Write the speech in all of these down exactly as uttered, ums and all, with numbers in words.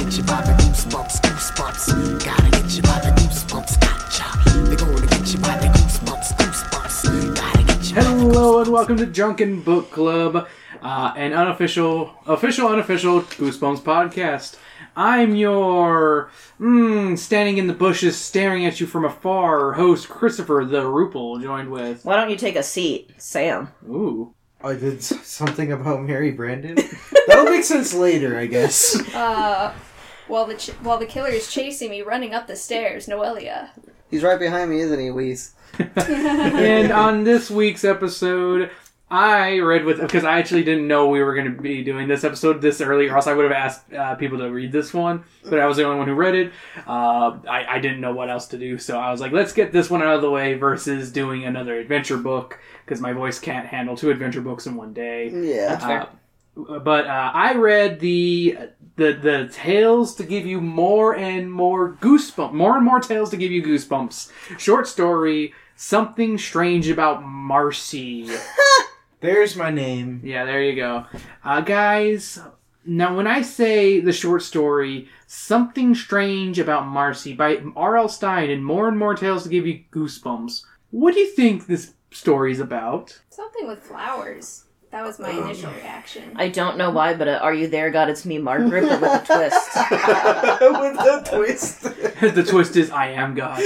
get you by the goosebumps, goosebumps. Gotta get you by the goosebumps, gotcha. They're gonna get you by the goosebumps, goosebumps. Gotta get you by the Hello and welcome to Drunken Book Club, uh, an unofficial, official, unofficial Goosebumps podcast. I'm your, mm, standing in the bushes, staring at you from afar, host Christopher the Rupel, joined with... Why don't you take a seat, Sam? Ooh. I did s- something about Mary Brandon. That'll make sense later, I guess. Uh, while the ch- while the killer is chasing me, running up the stairs, Noelia. He's right behind me, isn't he, Weiss? And on this week's episode, I read with... Because I actually didn't know we were going to be doing this episode this early, or else I would have asked uh, people to read this one. But I was the only one who read it. Uh, I, I didn't know what else to do, so I was like, let's get this one out of the way versus doing another adventure book, because my voice can't handle two adventure books in one day. Yeah. That's fair. Uh, but uh, I read the the the tales to give you more and more goosebumps, more and more tales to give you goosebumps. Short story, Something Strange About Marcy. There's my name. Yeah, there you go, uh, guys. Now, when I say the short story, Something Strange About Marcy by R L. Stine and More and More Tales to Give You Goosebumps, what do you think this story's about? Something with flowers. That was my initial reaction. I don't know why, but uh, Are You There, God? It's Me, Margaret, but with a twist. With the twist. The twist is, I am God.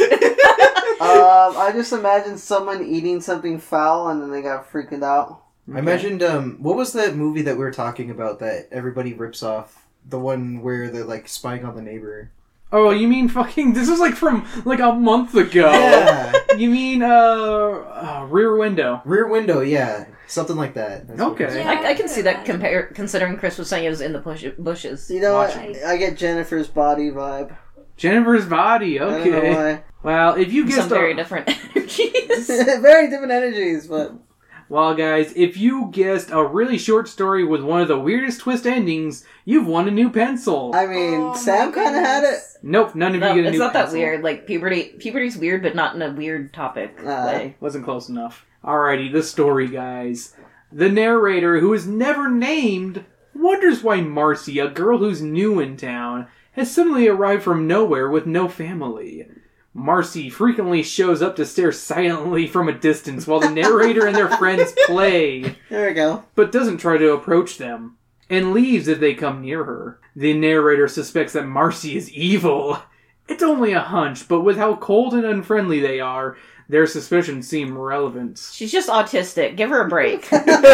um, I just imagined someone eating something foul and then they got freaked out. I imagined, um, what was that movie that we were talking about that everybody rips off? The one where they're, like, spying on the neighbor. Oh, you mean fucking... This was like from like a month ago. Yeah. You mean, uh, uh, Rear Window. Rear Window, yeah. Something like that. That's what Okay. it was. Yeah. I, I can see that compare, considering Chris was saying it was in the bush, bushes. You know Watch what? it. I get Jennifer's body vibe. Jennifer's Body, I don't know okay. why. Well, if you Some guessed... very a- different energies. Very different energies, but... Well, guys, if you guessed a really short story with one of the weirdest twist endings, you've won a new pencil. I mean, Oh, Sam my kind of had it. goodness. Nope, none of No, you get a it's new not that pencil. weird. Like, puberty puberty's weird, but not in a weird topic Uh, way. Wasn't close enough. Alrighty, the story, guys. The narrator, who is never named, wonders why Marcy, a girl who's new in town, has suddenly arrived from nowhere with no family. Marcy frequently shows up to stare silently from a distance while the narrator and their friends play, There we go. but doesn't try to approach them, and leaves if they come near her. The narrator suspects that Marcy is evil. It's only a hunch, but with how cold and unfriendly they are, their suspicions seem relevant. She's just autistic. Give her a break.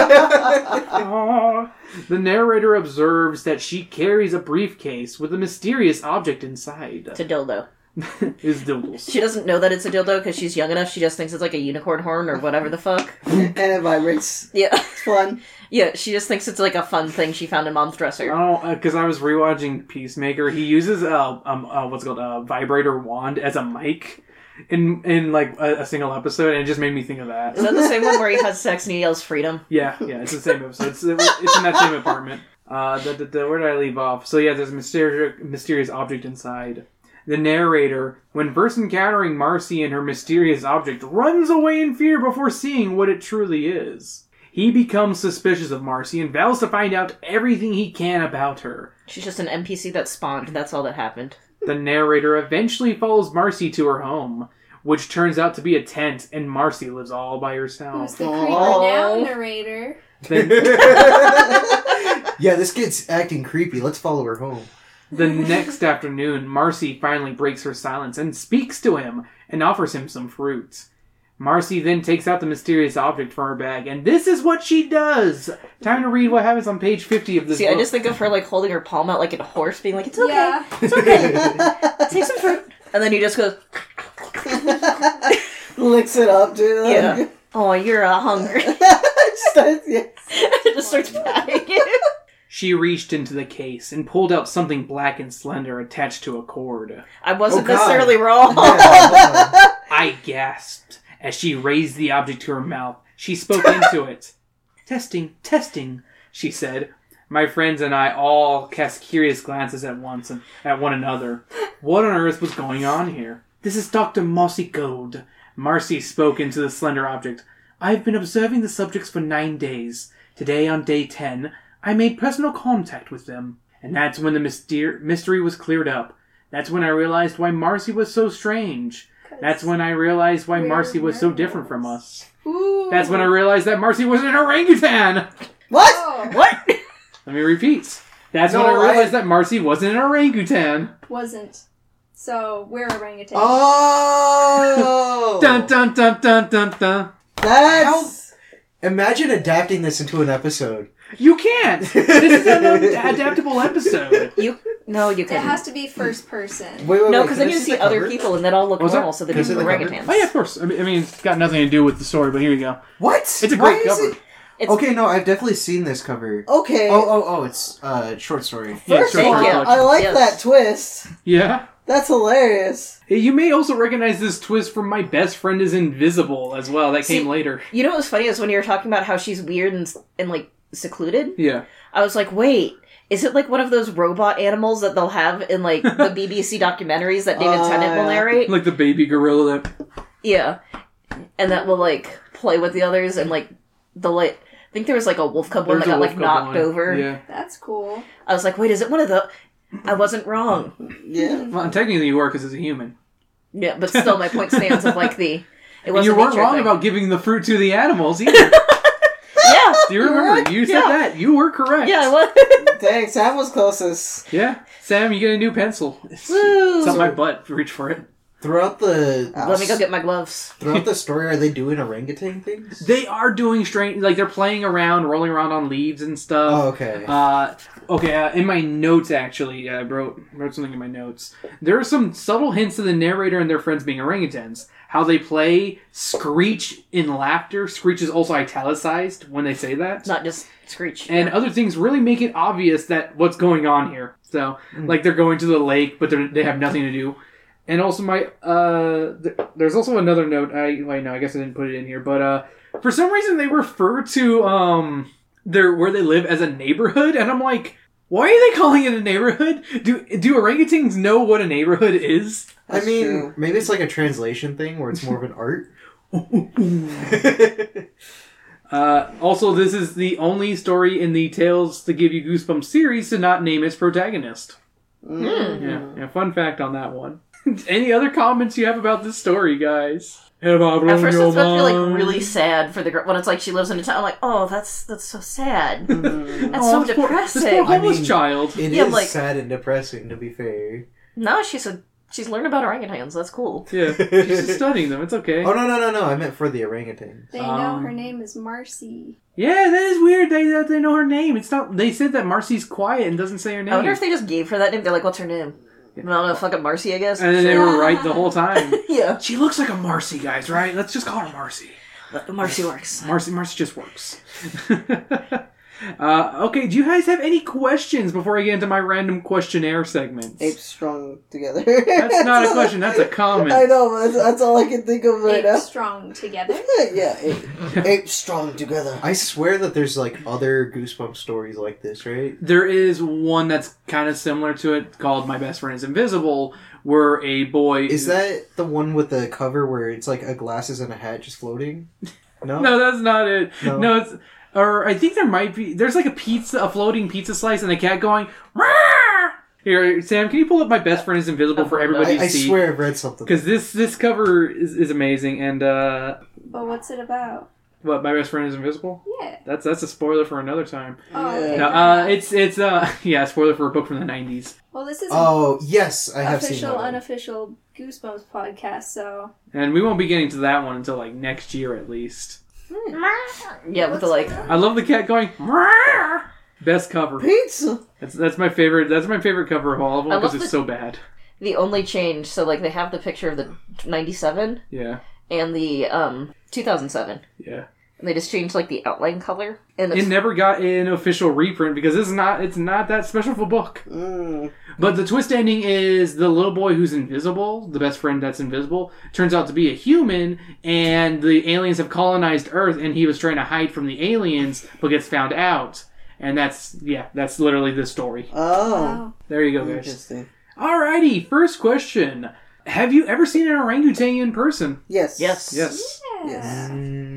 Aw. The narrator observes that she carries a briefcase with a mysterious object inside. It's a dildo. Is dildos. She doesn't know that it's a dildo because she's young enough. She just thinks it's like a unicorn horn or whatever the fuck. And it vibrates. Yeah. It's fun. Yeah, she just thinks it's like a fun thing she found in Mom's dresser. Oh, because I was rewatching Peacemaker. He uses a um uh, what's it called a vibrator wand as a mic in in like a, a single episode, and it just made me think of that. Is that the same one where he has sex and he yells freedom? Yeah, yeah, it's the same episode. It's, it's in that same apartment. Uh, the, the, the, where did I leave off? So yeah, there's a mysterious mysterious object inside. The narrator, when first encountering Marcy and her mysterious object, runs away in fear before seeing what it truly is. He becomes suspicious of Marcy and vows to find out everything he can about her. She's just an N P C that spawned. That's all that happened. The narrator eventually follows Marcy to her home, which turns out to be a tent, and Marcy lives all by Who's herself. the Oh. creeper now, narrator? Then, Yeah, this kid's acting creepy. Let's follow her home. the next afternoon, Marcy finally breaks her silence and speaks to him and offers him some fruit. Marcy then takes out the mysterious object from her bag, and this is what she does! Time to read what happens on page fifty of this See, book. I just think of her like holding her palm out like a horse, being like, "It's okay, Yeah. it's okay, take some fruit," and then he just goes, Licks it up, dude. "Yeah, oh, you're uh, hungry." Starts- yeah. It just starts patting it. She reached into the case and pulled out something black and slender attached to a cord. I wasn't Oh, God. necessarily wrong. Yeah. I gasped as she raised the object to her mouth. She spoke into it. Testing, testing, she said. My friends and I all cast curious glances at once and at one another. What on earth was going on here? This is Doctor Mossy Gold. Marcy spoke into the slender object. I have been observing the subjects for nine days. Today, on day ten, I made personal contact with them. And that's when the myster- mystery was cleared up. That's when I realized why Marcy was so strange. That's when I realized why We're Marcy was so werewolves. different from us. Ooh. That's when I realized that Marcy was an orangutan. What? Oh, What? Let me repeat. That's No, when I realized I- that Marcy wasn't an orangutan. wasn't. So we're orangutans. Oh! Dun dun dun dun dun dun. That's... Imagine adapting this into an episode. You can't. This is an adaptable episode. You no, you It couldn't. has to be first person. Wait, wait, No, wait. because can then I you see the other cover? people and then all look What's that? normal, so they Can I do see the cover? orangutans. Oh yeah, of course. I mean, I mean, it's got nothing to do with the story, but here you go. What? It's a Why great is cover. it- It's, Okay, no, I've definitely seen this cover. Okay. Oh, oh, oh, it's uh short story. Yeah, First short of all, story you. I collection. like Yes. that twist. Yeah. That's hilarious. You may also recognize this twist from My Best Friend is Invisible as well. That came See- later. You know what was funny is when you were talking about how she's weird and, and like secluded. Yeah. I was like, wait, is it like one of those robot animals that they'll have in like the B B C documentaries that David Uh, Tennant will narrate? Like the baby gorilla that... Yeah, and that will like play with the others and like the like. I think there was like a wolf cub one There's that a got wolf like cub knocked one. over. Yeah. That's cool. I was like, wait, is it one of the? I wasn't wrong. Yeah. Well, technically you were because it's a human. Yeah, but still, my point stands of like the. It And was you a weren't nature wrong thing. about giving the fruit to the animals either. Yeah, Do you remember? You said Yeah. that. You were correct. yeah, I was. Dang, Sam was closest. Yeah. Sam, you get a new pencil. It's, Woo. it's on my butt. Reach for it. Throughout the Let me go get my gloves. throughout the story, are they doing orangutan things? They are doing strange... Like, they're playing around, rolling around on leaves and stuff. Oh, okay. Uh, okay, uh, in my notes, actually, I wrote, wrote something in my notes. There are some subtle hints to the narrator and their friends being orangutans. How they play Screech in laughter. Screech is also italicized when they say that. Not just screech. And other things really make it obvious that what's going on here. So, like, they're going to the lake, but they're, they have nothing to do. And also my, uh, th- there's also another note, I, wait, no, I guess I didn't put it in here, but, uh, for some reason they refer to, um, their, where they live as a neighborhood, and I'm like, why are they calling it a neighborhood? Do, do orangutans know what a neighborhood is? I That's mean, true. maybe it's like a translation thing where it's more of an art. Uh, also, this is the only story in the Tales to Give You Goosebumps series to not name its protagonist. Mm. Yeah, yeah, fun fact on that one. Any other comments you have about this story, guys? Have I blown At first, your it's supposed to be like mind? really sad for the girl when it's like she lives in a town. I'm like, oh, that's that's so sad. Mm. That's Oh, so this poor- depressing. This poor I homeless mean- child. It is Yeah, like- sad and depressing, to be fair. No, she's a she's learned about orangutans. That's cool. Yeah, she's just studying them. It's okay. Oh no no no no! I meant for the orangutan. They know Um, her name is Marcy. Yeah, that is weird. They that they know her name. It's not. They said that Marcy's quiet and doesn't say her name. I wonder if they just gave her that name. They're like, what's her name? I don't know, fucking Marcy, I guess. and then they were right the whole time. Yeah, She looks like a Marcy, guys. Right? Let's just call her Marcy. Marcy works. Marcy, Marcy just works. uh, okay, do you guys have any questions before I get into my random questionnaire segments? Apes strong together. That's not a question. That's a comment. I know, but that's, that's all I can think of right Eight now. strong together. Yeah, ape, apes strong together. I swear that there's like other Goosebumps stories like this, right? There is one that's kind of similar to it called My Best Friend is Invisible, where a boy... Is that the one with the cover where it's like a glasses and a hat just floating? No. No, that's not it. No. No, it's... Or I think there might be... There's like a pizza, a floating pizza slice and a cat going... "Rah!" Here, Sam, can you pull up My Best Friend is Invisible for everybody I, to I see? swear I've read something. Because this, this cover is, is amazing, and, uh... But what's it about? What, My Best Friend is Invisible? Yeah. That's that's a spoiler for another time. Oh, Yeah. okay. No, uh, it's, it's, uh... Yeah, spoiler for a book from the nineties. Well, this is Oh yes, I an have seen official, that one. unofficial Goosebumps podcast, so... And we won't be getting to that one until, like, next year at least. Yeah, with the like. I love the cat going... "Rah!" Best cover. Pizza. That's that's my favorite. That's my favorite cover of all of them I because love it's the- so bad. The only change, so like they have the picture of the ninety-seven Yeah, and the um two thousand seven, yeah. and they just changed like the outline color. And it's, It never got an official reprint because it's not. It's not that special of a book. Mm. But the twist ending is the little boy who's invisible, the best friend that's invisible, turns out to be a human, and the aliens have colonized Earth, and he was trying to hide from the aliens, but gets found out. And that's yeah, that's literally the story. Oh. Wow. There you go, guys. Interesting. Alrighty, first question: have you ever seen an orangutan in person? Yes. yes, Yes. Yeah. Yes. Mm,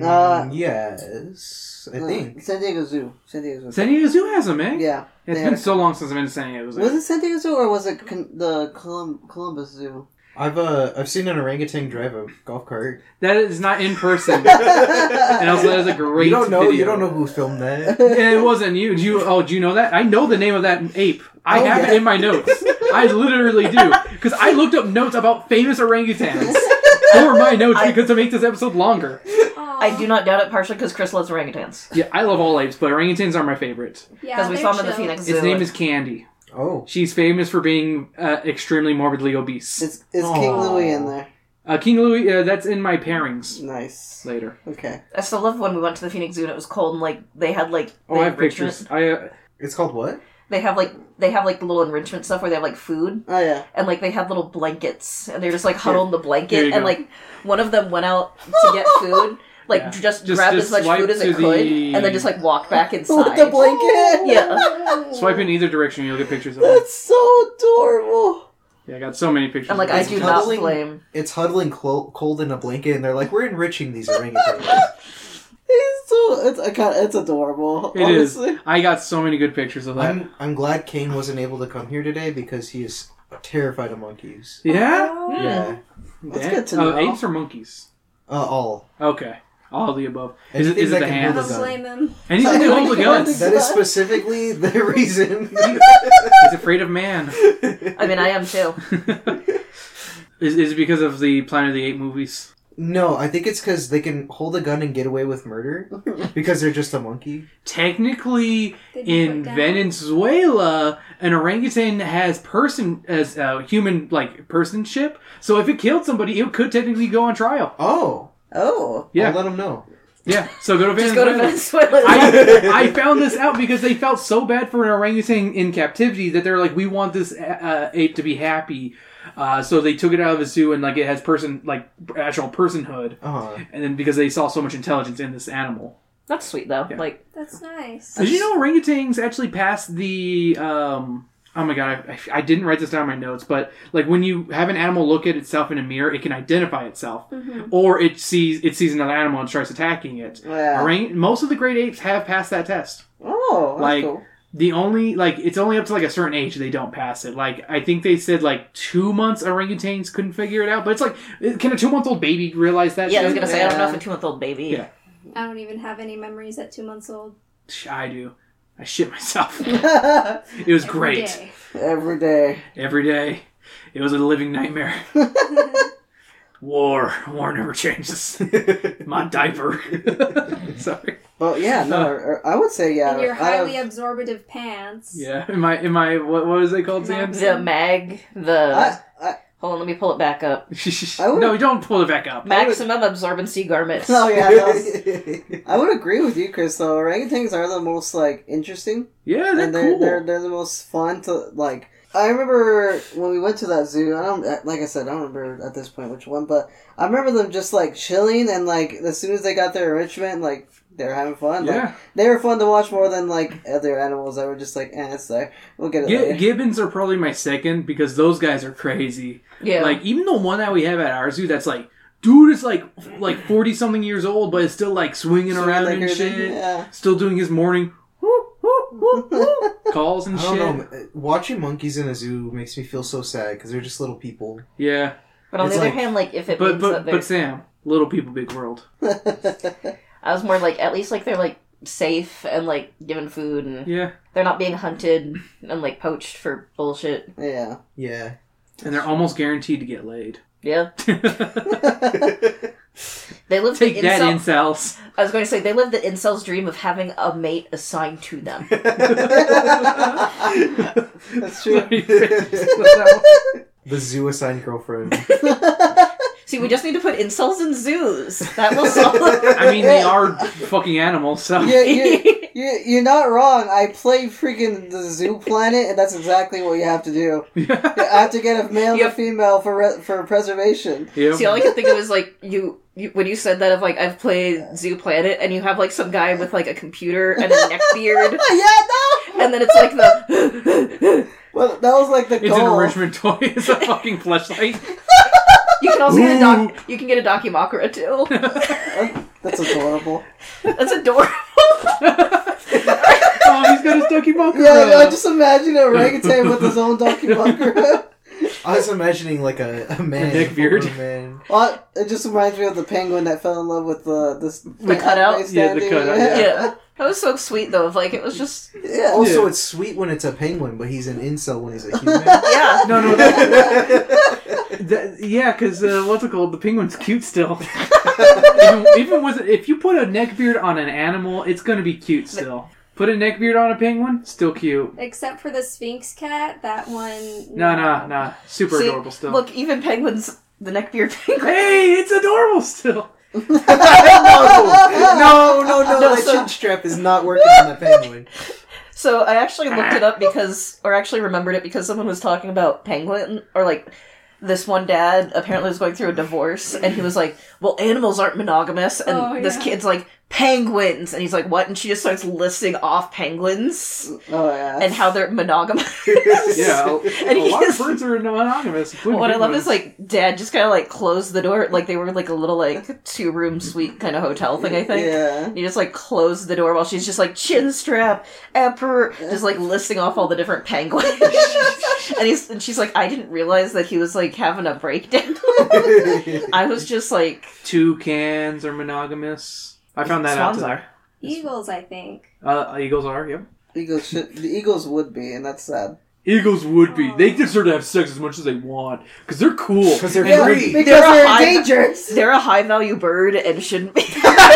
Uh, yes, I Uh, think. San Diego Zoo. San Diego Zoo. San Diego Zoo has them, eh? Yeah. It's They been had a- so long since I've been to San Diego Zoo. Was it San Diego Zoo or was it con- the Colum- Columbus Zoo? I've uh I've seen an orangutan drive a golf cart. That is not in person. And also, that is a great You don't know. video. You don't know who filmed that. Yeah, it wasn't you. Do you. Oh, do you know that? I know the name of that ape. I Oh, have yeah. it in my notes. I literally do. Because I looked up notes about famous orangutans for my notes I- because to make this episode longer. I do not doubt it, partially because Chris loves orangutans. Yeah, I love all apes, but orangutans are my favorite. Yeah, Because we they're saw him in the chill. Phoenix Zoo. Its name is Candy. Oh, She's famous for being uh, extremely morbidly obese. It's, it's King Aw. Louis in there. Uh, King Louis, uh, that's in my pairings Nice. later. Okay. I still love when we went to the Phoenix Zoo and it was cold and like they had like Oh, the I have enrichment- pictures. I uh, it's called what? They have like they have like the little enrichment stuff where they have like food Oh, yeah. and like they had little blankets and they're just like huddled in the There blanket you and go. like one of them went out to get food, like Yeah. just, Just- grabbed just as much swipe food as it to could the- and then just like walked back inside. With the blanket? Yeah. swipe in either direction, you'll get pictures of them. That's so adorable. Yeah, I got so many pictures. And like of I them. do not Huddling- blame. It's huddling clo- cold in a blanket, and they're like, "We're enriching these orangutans." He's so it's I kind it's adorable. It is. honestly. I got so many good pictures of that. I'm I'm glad Kane wasn't able to come here today because he is terrified of monkeys. Yeah? Oh. Yeah, That's Damn. good to Uh, know. apes or monkeys? uh, all. Okay. All of the above. Is it, Anything is it that the can hand? hold I a don't gun. blame him. Anything that holds a gun. That is specifically the reason. He's afraid of man. I mean I am too. Is, is it because of the Planet of the Apes movies? No, I think it's because they can hold a gun and get away with murder because they're just a monkey. Technically, Did you in put down? Venezuela, an orangutan has person as uh, human like personship. So if it killed somebody, it could technically go on trial. Oh, Oh. Yeah, I'll let them know. yeah. So go to Just Venezuela. go to Venezuela. I, I found this out because they felt so bad for an orangutan in captivity that they're like, we want this uh, ape to be happy. Uh, so they took it out of the zoo and like it has person like actual personhood. Uh-huh. And then because they saw so much intelligence in this animal. That's sweet though. Yeah. Like That's nice. Did you know orangutans actually pass the? Um, oh my god, I, I didn't write this down in my notes, but like when you have an animal look at itself in a mirror, it can identify itself, Mm-hmm. or it sees it sees another animal and starts attacking it. Yeah. Orang- most of the great apes have passed that test. Oh, that's Like, cool. The only like it's only up to like a certain age they don't pass it. Like I think they said like two months orangutans couldn't figure it out, but it's like can a two month old baby realize that? yeah, I was shit? gonna say I don't know if Yeah. a two month old baby. Yeah. I don't even have any memories at two months old. I do. I shit myself. Every It was Every great. day. day. Every day. It was a living nightmare. War. War never changes. My diaper. Sorry. Well, yeah, no, or- I would say yeah. In your I highly have- absorbative pants. Yeah. Am I, am I, what, what was it called, Sam? The mag, the I, I, hold on, let me pull it back up. I would- no, don't pull it back up. Maximum absorbency garments. oh yeah, those- I would agree with you, Chris. Though orangutans are the most like interesting, Yeah, they're and they're, cool. they're they're the most fun to like. I remember when we went to that zoo. I don't like I said I don't remember at this point which one, but I remember them just like chilling and like as soon as they got their enrichment, like they're having fun. Like, Yeah. they were fun to watch more than like other animals that were just like, eh, it's there. We'll get it Gi- later. Gibbons are probably my second because those guys are crazy. Yeah. Like, even the one that we have at our zoo that's like, dude is like like forty something years old, but is still like swinging So, around like, and everything- shit. Yeah. Still doing his morning calls and I shit. don't know. Watching monkeys in a zoo makes me feel so sad because they're just little people. Yeah. but on it's the other like- hand, like if it But means but that they're, but Sam, little people, big world. I was more like at least like they're like safe and like given food and Yeah. they're not being hunted and like poached for bullshit. Yeah. Yeah. And they're almost guaranteed to get laid. Yeah. They live Take the that, incel- incels. I was going to say they live the incel's dream of having a mate assigned to them. That's true. The zoo assigned girlfriend. See, we just need to put incels in zoos. That will solve I mean, they are fucking animals, so. Yeah, you, you, you're not wrong. I play freaking the Zoo Planet, and that's exactly what you have to do. You have to get a male Yep. and female for re- for preservation. Yep. See, all I could think of is like you, you when you said that of like I've played Zoo Planet, and you have like some guy with like a computer and a neck beard, Yeah, no. and then it's like the Well, that was like the It's an goal. enrichment toy. It's a fucking fleshlight. you can also get a doc you can get a Documakara too. That's adorable. That's adorable. Oh, he's got his Donkey Bunker. Yeah, no, up. just imagine an orangutan with his own Donkey Bunker. I was imagining like a, a man. A neck beard. A man. Well, it just reminds me of the penguin that fell in love with the this The cutout? Yeah, the cutout, Yeah. Yeah. That was so sweet, though. Of like, it was just... Yeah. Also, Yeah. it's sweet when it's a penguin, but he's an incel when he's a human. Yeah. No, no, that, that, yeah, because uh, what's it called? The penguin's cute still. even, even with if you put a neckbeard on an animal, it's gonna be cute still. Put a neckbeard on a penguin, still cute. Except for the Sphinx cat, that one. No, no, no, super See, adorable still. Look, even penguins, the neckbeard penguin. Hey, it's adorable still. no, no, no, no, No, that so- chin strap is not working on that penguin. So I actually looked it up because, or actually remembered it because someone was talking about penguin, or like, this one dad apparently was going through a divorce, and he was like, well, animals aren't monogamous, and Oh, this yeah. kid's like, penguins! And he's like, what? And she just starts listing off penguins, Oh yeah. and how they're monogamous. Yeah, a, And a he lot of is- birds are monogamous. including What I love penguins. is like dad just kind of like closed the door, like they were like a little like two room suite kind of hotel thing. I think. Yeah. He just like closed the door while she's just like chin strap, emperor, just like listing off all the different penguins. and he's and she's like, I didn't realize that he was like having a breakdown. I was just like, toucans are monogamous. I found that swans out. are. Eagles, I think. Uh, eagles are. Yep. Eagles should. The eagles would be, and that's sad. Eagles would be. They deserve to have sex as much as they want because they're cool. Because they're Yeah, free. because They're a they're high- endangered. They're a high value bird and shouldn't be.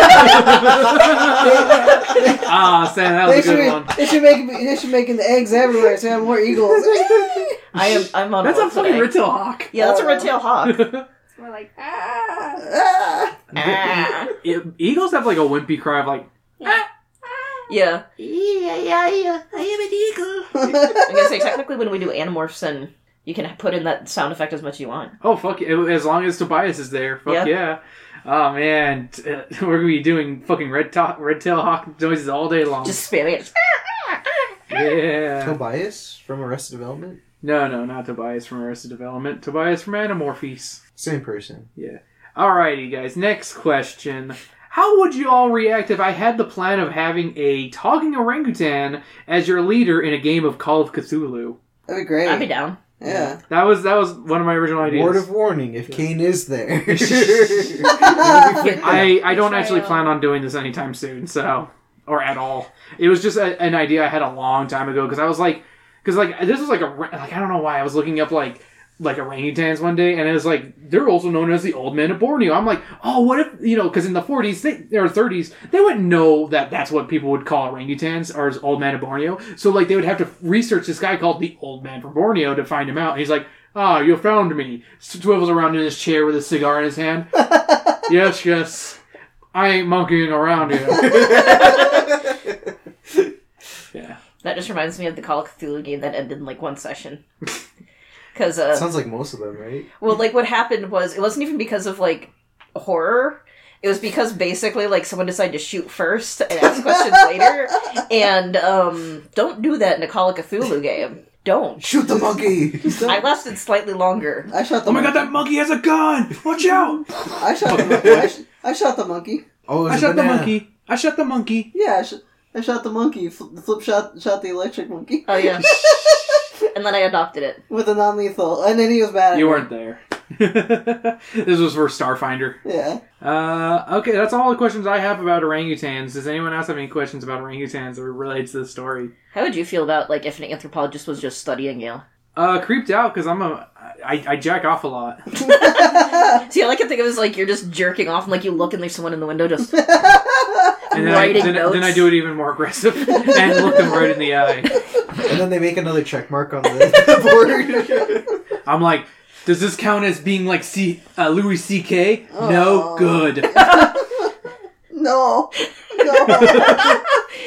Ah, Sam, that was They a should, good be, one. they should make they should making the eggs everywhere so you have more eagles. I am. I'm on. That's a board fucking today. red-tailed hawk. Yeah, that's a red tail hawk. We're like, ah. Ah. Ah. E- Eagles have like a wimpy cry of like. Yeah. Yeah, yeah, yeah. I am an eagle. I'm gonna say technically when we do Animorphs, and you can put in that sound effect as much as you want. Oh fuck yeah! As long as Tobias is there, fuck Yeah. yeah. Oh man, T- uh, we're gonna be doing fucking red top, red tail hawk noises all day long. Just spamming it. yeah. Tobias from Arrested Development? No, no, not Tobias from Arrested Development. Tobias from Animorphes. Same person. Yeah. Alrighty, guys. Next question. How would you all react if I had the plan of having a talking orangutan as your leader in a game of Call of Cthulhu? That'd be great. I'd be down. Yeah. That was that was one of my original ideas. Word of warning, if Kane is there. I, I don't actually Betrayal. plan on doing this anytime soon, so or at all. It was just a, an idea I had a long time ago because I was like, because like this was like a like I don't know why I was looking up like like orangutans one day, and it was like they're also known as the old man of Borneo. I'm like, oh, what if you know? Because in the forties they, or thirties, they wouldn't know that that's what people would call orangutans or as old man of Borneo. So like they would have to research this guy called the old man from Borneo to find him out. And he's like, ah, you found me. Swivels around in his chair with a cigar in his hand. Yes, yes. I ain't monkeying around here. Yeah. That just reminds me of the Call of Cthulhu game that ended in like one session. Because, uh, Sounds like most of them, right? well, like what happened was it wasn't even because of like horror. It was because basically like someone decided to shoot first and ask questions later. And um, don't do that in a Call of Cthulhu game. Don't. Shoot the monkey! I lasted slightly longer. I shot the Oh my god, monkey. that monkey has a gun! Watch out! I shot the monkey. I, sh- I shot the monkey. Oh, it I was a shot the banana. monkey. I shot the monkey. Yeah, I, sh- I shot the monkey. Fl- flip shot shot the electric monkey Oh yeah. And then I adopted it. with a non-lethal, and then he was mad at You me. weren't there. This was for Starfinder. Yeah. Uh, okay, that's all the questions I have about orangutans. Does anyone else have any questions about orangutans that relates to the story? How would you feel about like if an anthropologist was just studying you? Uh, creeped out because I'm a I, I jack off a lot. See, all I can think of is like you're just jerking off and like you look and there's someone in the window just And then I, writing then, notes. then I do it even more aggressive and look them right in the eye. And then they make another check mark on the board. I'm like, does this count as being like C uh, Louis C K? No, Oh. good. No. No.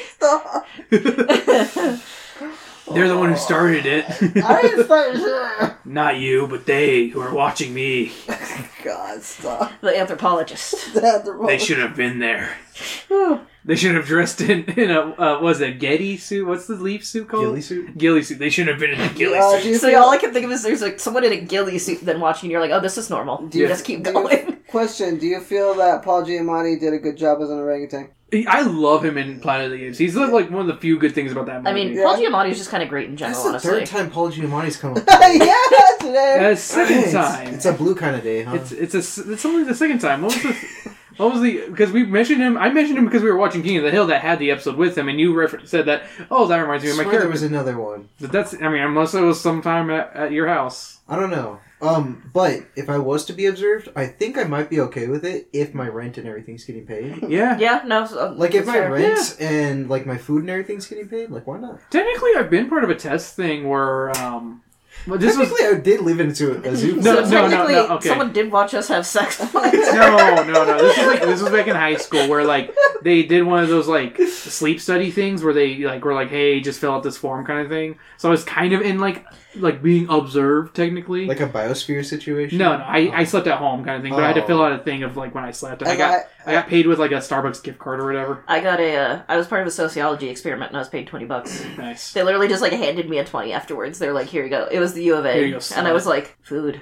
Stop. They're the one who started it. I didn't start. Not you, but they who are watching me. God, stop. the anthropologist. They should have been there. They should have dressed in in a uh, what was it, Getty suit? What's the leaf suit called? Ghillie suit? Ghillie suit. They shouldn't have been in a ghillie Uh, suit. do you So feel- all I can think of is there's like someone in a ghillie suit then watching and you're like, oh, this is normal. Do you- just keep do you- going. Question: do you feel that Paul Giamatti did a good job as an orangutan? I love him in Planet of the Apes. He's like one of the few good things about that movie. I mean, Yeah. Paul Giamatti is just kind of great in general, That's the honestly. third time Paul Giamatti's come up. yeah, today. Uh, second It's- time. It's a blue kind of day, huh? It's it's a it's only the second time. What was the what was the because we mentioned him? I mentioned him because we were watching King of the Hill that had the episode with him, and you refer- said that oh that reminds me I of my swear character. there was another one. But that's I mean unless it was sometime at, at your house. I don't know. Um, but if I was to be observed, I think I might be okay with it if my rent and everything's getting paid. Yeah. Yeah, no. Uh, Like if that's my fair. rent and like my food and everything's getting paid, like why not? Technically, I've been part of a test thing where um, well, this was Technically, I did live into a zoo. No, So no, no, technically, no, okay. someone did watch us have sex once. no, no, no. This was like this was back in high school where like they did one of those like sleep study things where they like were like, hey, just fill out this form kind of thing. So I was kind of in like like being observed technically. Like a biosphere situation. no, no, I, I slept at home kind of thing, but I had to Oh. fill out a thing of like when I slept, and I And got I- I got paid with like a Starbucks gift card or whatever. I got a. Uh, I was part of a sociology experiment, and I was paid twenty bucks. Nice. They literally just like handed me a twenty afterwards. They were like, "Here you go." It was the U of A, Here you go, and I slut. was like, "Food."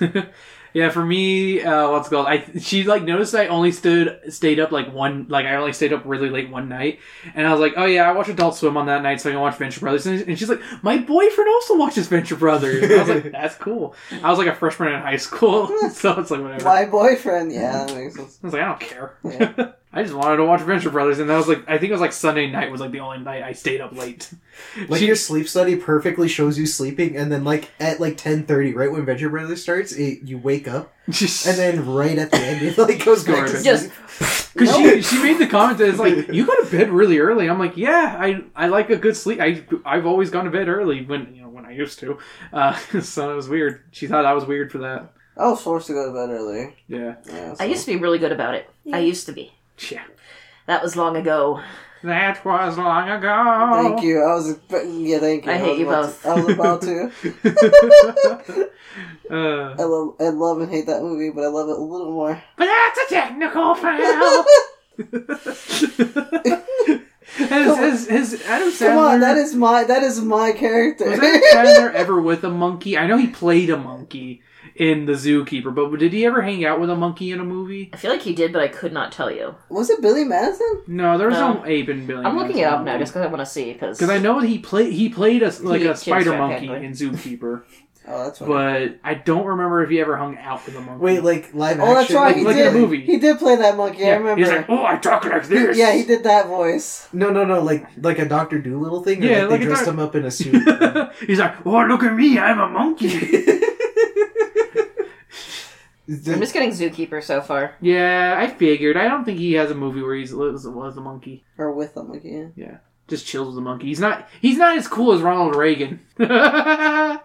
Yeah, for me, uh, what's it called? I she like noticed I only stood stayed up like one like I only stayed up really late one night, and I was like, oh yeah, I watched Adult Swim on that night, so I can watch Venture Brothers. And she's like, my boyfriend also watches Venture Brothers. And I was like, that's cool. I was like a freshman in high school, so it's like whatever. My boyfriend. Yeah, that makes sense. I was like, I don't care. Yeah. I just wanted to watch Venture Brothers, and that was like I think it was like Sunday night was like the only night I stayed up late. Like She- your sleep study perfectly shows you sleeping, and then like at like ten thirty, right when Venture Brothers starts, it, you wake up, Just and then right at the end, it like goes Go back right to back. Just because she she made the comment that it's like you go to bed really early. I'm like, yeah, I I like a good sleep. I I've always gone to bed early when you know when I used to. Uh, so it was weird. She thought I was weird for that. I was forced to go to bed early. Yeah, Yeah, I so- used to be really good about it. Yeah. I used to be. yeah. That was long ago. That was long ago. Thank you. I was. Yeah, thank you. I hate was you about both. to- I was about to. uh, I love. I love and hate that movie, but I love it a little more. but that's a technical foul. has, has, has Adam Sandler? Come on, that is my. That is my character. Was Adam Sandler ever with a monkey? I know he played a monkey in The Zookeeper, but did he ever hang out with a monkey in a movie? I feel like he did, but I could not tell you. Was it Billy Madison? No, there was no, No. ape in Billy. I'm looking it up now Madison. just because I want to see. Because Because I know that he played he played a like He- a Kid spider Strap monkey Handler. in Zookeeper, Oh, that's funny. but I don't remember if he ever hung out with a monkey. Wait, like live Oh, that's action? right. like- He like did. in a movie. He did play that monkey. I remember. He's like, oh, I talk like this. Yeah, he did that voice. No, no, no, like like a Doctor Doolittle thing. Or Yeah, like, like they a dressed doc- him up in a suit. He's like, oh, look at me, I'm a monkey. I'm just getting Zookeeper so far. Yeah, I figured. I don't think he has a movie where he's was, was a monkey. Or with a monkey, yeah. Just chills with a monkey. He's not. He's not as cool as Ronald Reagan. Yeah.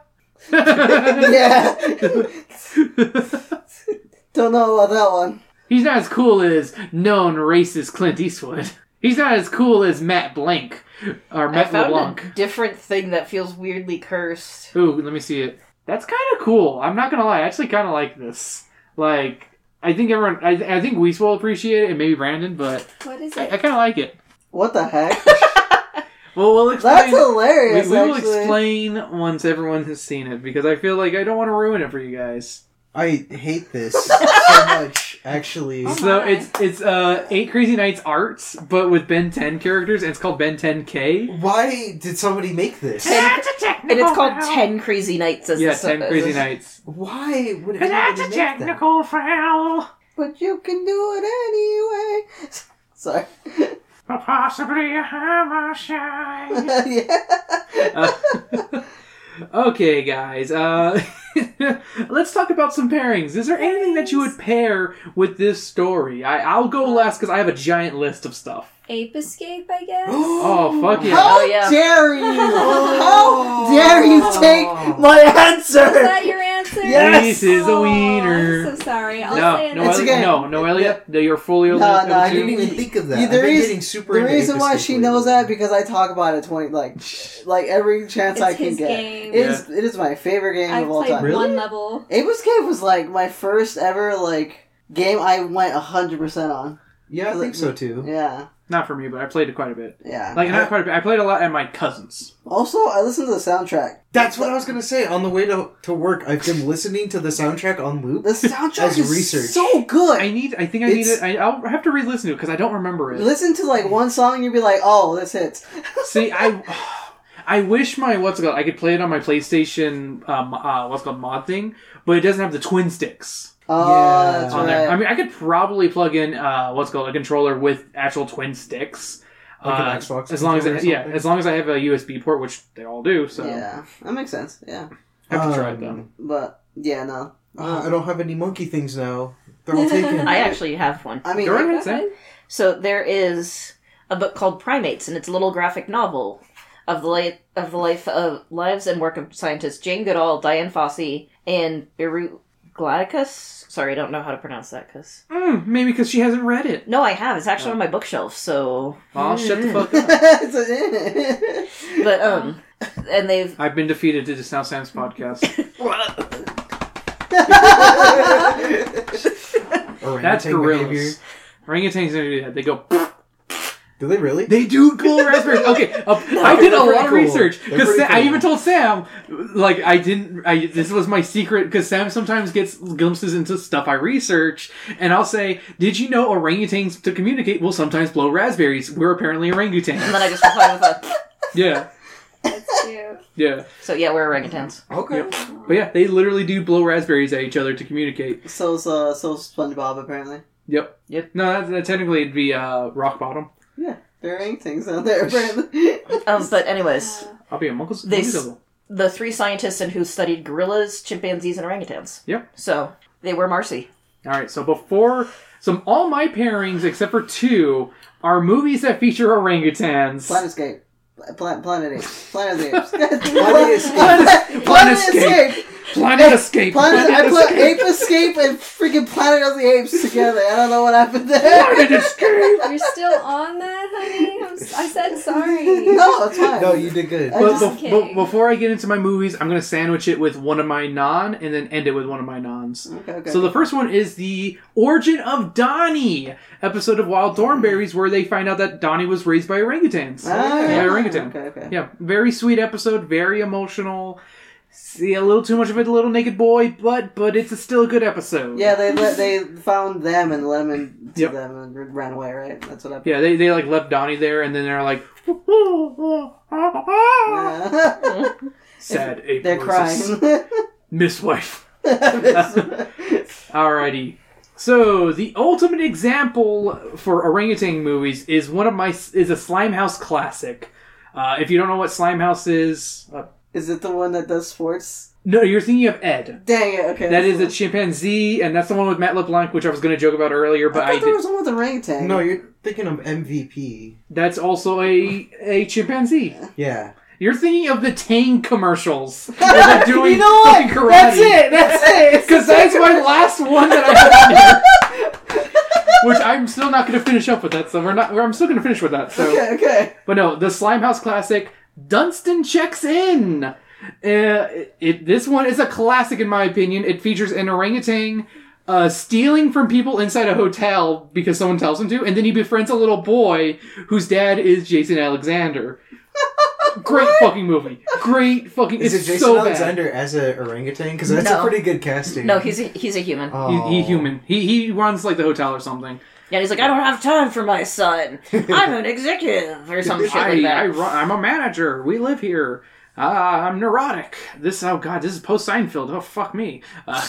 Don't know about that one. He's not as cool as known racist Clint Eastwood. He's not as cool as Matt Blank or I Matt found LeBlanc. a different thing that feels weirdly cursed. Ooh, let me see it. That's kind of cool. I'm not gonna lie. I actually kind of like this. Like, I think everyone. I, I think Weiss will appreciate it, and maybe Brandon, but What is I, I it? kind of like it. What the heck? Well, we'll explain. That's we, hilarious, we will actually. explain once everyone has seen it because I feel like I don't want to ruin it for you guys. I hate this so much, actually. Oh So my. it's it's uh Eight Crazy Nights arts, but with Ben ten characters, and it's called Ben ten K. Why did somebody make this? That's a technical And it's called foul. Ten Crazy Nights. As Yeah, the, Ten as Crazy the- Nights. Why would And that's anybody a make that? technical foul. But you can do it anyway. Sorry. Or possibly a hammer shine. Yeah. Uh, okay, guys. Uh, let's talk about some pairings. Is there anything that you would pair with this story? I, I'll go last because I have a giant list of stuff. Ape Escape, I guess. Oh, fuck yeah. How Oh, yeah. dare you? How dare you take my answer? Is that your answer? Yes. This is a Oh, wiener. I'm so sorry. I'll No, say no, it. It's Elliot, okay. no, no, Elliot. No, you're fully No, over no, over I I two. didn't even think of that. Yeah, I've there been is- getting super The into reason Ape why Escape she lately. knows that because I talk about it twenty like like every chance It's I can his get. game. It is it is my favorite game I've of all played time. Really? one level. Ape Escape was like my first ever like game I went a hundred percent on. Yeah, I think so too. Yeah, Not for me, but I played it quite a bit. yeah. Like, not quite a bit. I played a lot at my cousin's. Also, I listened to the soundtrack. That's what I was gonna say. On the way to, to work, I've been listening to the soundtrack on loop. The soundtrack As is research. so good. I need. I think I need It's- it. I, I'll have to re-listen to it because I don't remember it. Listen to like one song, and you'll be like, "Oh, this hits." See, I. I wish my what's it called I could play it on my PlayStation. Um, uh, what's it called mod thing, but it doesn't have the twin sticks Oh, Yeah. that's on right. there. I mean, I could probably plug in uh, what's it called a controller with actual twin sticks. Like an uh, Xbox as long as controller it, or yeah, something? as long as I have a U S B port, which they all do. So Yeah, that makes sense. Yeah, I have to try it Um, though. but yeah, no. Uh, I don't have any monkey things now. They're all taken. I actually have one. I mean, Go like, ahead, Sam. So there is a book called Primates, and it's a little graphic novel of the life of the life of lives and work of scientists Jane Goodall, Diane Fossey, and Beru Gladicus. Sorry, I don't know how to pronounce that. Cause Mm, maybe because she hasn't read it. no, I have. It's actually on my bookshelf. So, I'll shut the fuck up. It's a- but um, and they've I've been defeated to this Now Sam's podcast. Orangutan That's behavior. gorillas. Orangutans don't do that. They go. Do they really? They do cool raspberries. Okay, uh, I they're did a pretty lot of cool. research They're because pretty I cool. even told Sam, like I didn't. I this was my secret because Sam sometimes gets glimpses into stuff I research, and I'll say, "Did you know orangutans to communicate will sometimes blow raspberries? We're apparently and orangutans." then I just reply with a. Yeah, That's cute. yeah, So yeah, we're orangutans. Okay. but yeah, they literally do blow raspberries at each other to communicate. so's uh, so's SpongeBob apparently. Yep. Yep. No, that, that technically it'd be uh, rock bottom. Yeah, there ain't things out there apparently. Um, but anyways, I'll be a monkey's They monkey's s- double. the three scientists and who studied gorillas, chimpanzees, and orangutans. Yep. So they were Marcy. All right, so before some all my pairings except for two are movies that feature orangutans. Planetscape. Planet, Planet Apes. Planet of the Apes. Planet Escape. Planet, Planet Escape. Escape. Planet Escape. Planet, I put Escape. Ape Escape and freaking Planet of the Apes together. I don't know what happened there. Planet Escape. You're still on that, honey? I'm, s- I said sorry. No, it's fine. No, you did good. I But just- bef- kidding. be- before I get into my movies, I'm going to sandwich it with one of my non and then end it with one of my nons. Okay, okay. So the first one is the Origin of Donnie episode of Wild Thornberries, where they find out that Donnie was raised by orangutans. Ah, by orangutan. Okay, okay. Yeah, very sweet episode, very emotional. See a little too much of it, a little naked boy, but but it's a still a good episode. Yeah, they let they found them and let them into Yep. them and ran away. Right? That's what happened. Yeah, they, they like left Donnie there, and then they're like, Yeah. sad ape They're voices. crying. Miss wife. Alrighty. So the ultimate example for orangutan movies is one of my is a Slimehouse classic. Uh, if you don't know what Slimehouse is, uh, Is it the one that does sports? no, you're thinking of Ed. Dang it! Okay, That that's is the a chimpanzee, and that's the one with Matt LeBlanc, which I was going to joke about earlier, one. but I I, thought there did. was one with orangutan. No, you're thinking of M V P. That's also a a chimpanzee. Yeah. You're thinking of the Tang commercials. Where they're doing you know what? fucking karate. That's it. That's it. Because that's my last one that I have on here. Which I'm still not going to finish up with that, so we're not. I'm still going to finish with that. So, Okay, okay. but no, the Slimehouse classic, Dunstan Checks In. Uh, it, it this one is a classic in my opinion. It features an orangutan uh, stealing from people inside a hotel because someone tells him to, and then he befriends a little boy whose dad is Jason Alexander. Great fucking movie. Great fucking. Is it's it Jason so Alexander as a orangutan? Because that's No. a pretty good casting. No, he's a, he's a human. bad. He, he human. He he runs like the hotel or something. Yeah, he's like, I don't have time for my son. I'm an executive or some shit like I, that. I run, I'm a manager. We live here. Uh, I'm neurotic. This, oh god, this is post Seinfeld. Oh, fuck me. Uh,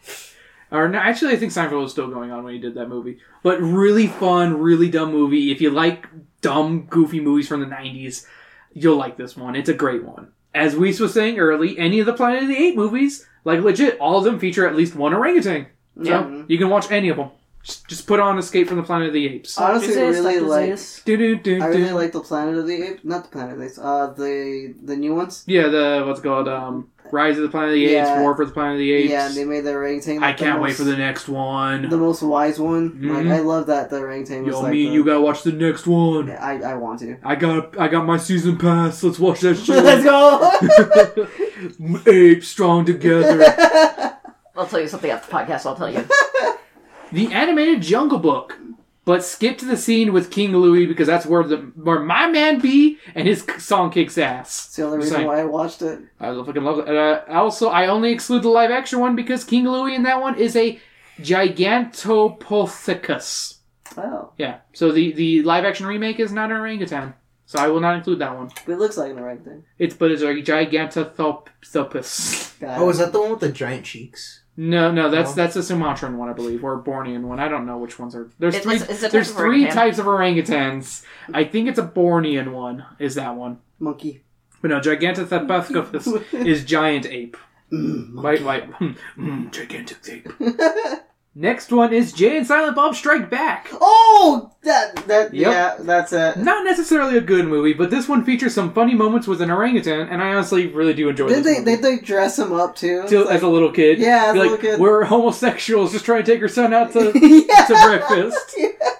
or no, actually, I think Seinfeld was still going on when he did that movie. But really fun, really dumb movie. If you like dumb, goofy movies from the nineties, you'll like this one. It's a great one. As Weiss was saying early, any of the Planet of the Apes movies, like legit, all of them feature at least one orangutan. So Yeah. you can watch any of them. Just, just put on Escape from the Planet of the Apes. Honestly, I Zeus, really Doctor like. Zeus. Do, do, do, I really do. like the Planet of the Apes. Not the Planet of the Apes. Uh, the the new ones. Yeah, the what's it called um, Rise of the Planet of the Apes, Yeah. War for the Planet of the Apes. Yeah, and they made the orangutan. I like, the can't wait most- for the next one. the most wise one. Mhm. Like I love that the orangutan was Yo, like. me, the, you gotta watch the next one. Yeah, I I want to. I got, I got my season pass. Let's watch that shit. Let's go. Apes strong together. I'll tell you something after the podcast, I'll tell you. The animated Jungle Book. But skip to the scene with King Louie because that's where the where my man be and his song kicks ass. It's the only Just reason saying. why I watched it. I fucking love it. Uh, also, I only exclude the live action one because King Louie in that one is a Gigantopithecus. Oh. Yeah. So the, the live action remake is not an orangutan. So I will not include that one. It looks like an orangutan. It's but it's a Gigantopithecus. Got Oh, it. is that the one with the giant cheeks? No, no, that's No? that's a Sumatran one, I believe, or a Bornean one. I don't know which ones are. There's It's- three. it's- it's a type there's of three orangutan. types of orangutans. I think it's a Bornean one. Is that one? Monkey. But no, Gigantopithecus is giant ape. Mm, White, white, mm, mm, gigantic ape. Next one is Jay and Silent Bob Strike Back. Oh! That, that, Yep. yeah, that's it. Not necessarily a good movie, but this one features some funny moments with an orangutan, and I honestly really do enjoy Did this they, movie. did they dress him up too? Till- It's as a little kid. Yeah, as Be a like, little kid. We're homosexuals just trying to take her son out to, Yeah. to breakfast.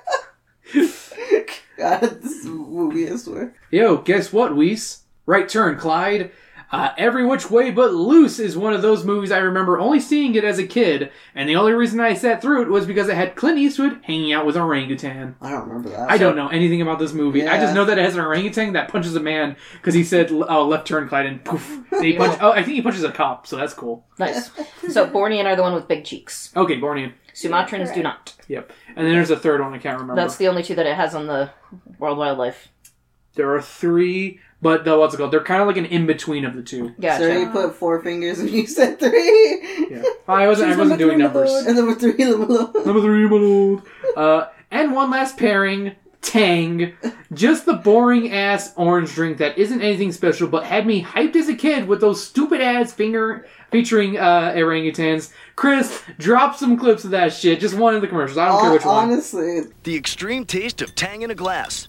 God, this movie is weird. Yo, guess what, Weiss? Right turn, Clyde. Uh, Every Which Way But Loose is one of those movies I remember only seeing it as a kid, and the only reason I sat through it was because it had Clint Eastwood hanging out with an orangutan. I don't remember that. I don't know anything about this movie. I Yeah. just know that it has an orangutan that punches a man because he said, "Oh, left turn, Clyde," and poof. And he punch- oh, I think he punches a cop, so that's cool. Nice. So Bornean are the one with big cheeks. Okay, Bornean. Sumatrans do not. Yep. And then there's a third one I can't remember. That's the only two that it has on the World Wildlife. There are three, but the, what's it called? They're kind of like an in between of the two. Gotcha. So you put four fingers and you said three. Yeah. I wasn't. I Choose wasn't number doing three, my numbers. lord. And number three, number Number three, my lord. Uh, and one last pairing, Tang. Just the boring ass orange drink that isn't anything special, but had me hyped as a kid with those stupid ads finger featuring uh, orangutans. Chris, drop some clips of that shit. Just one of the commercials. I don't care which one. Honestly, The extreme taste of Tang in a glass.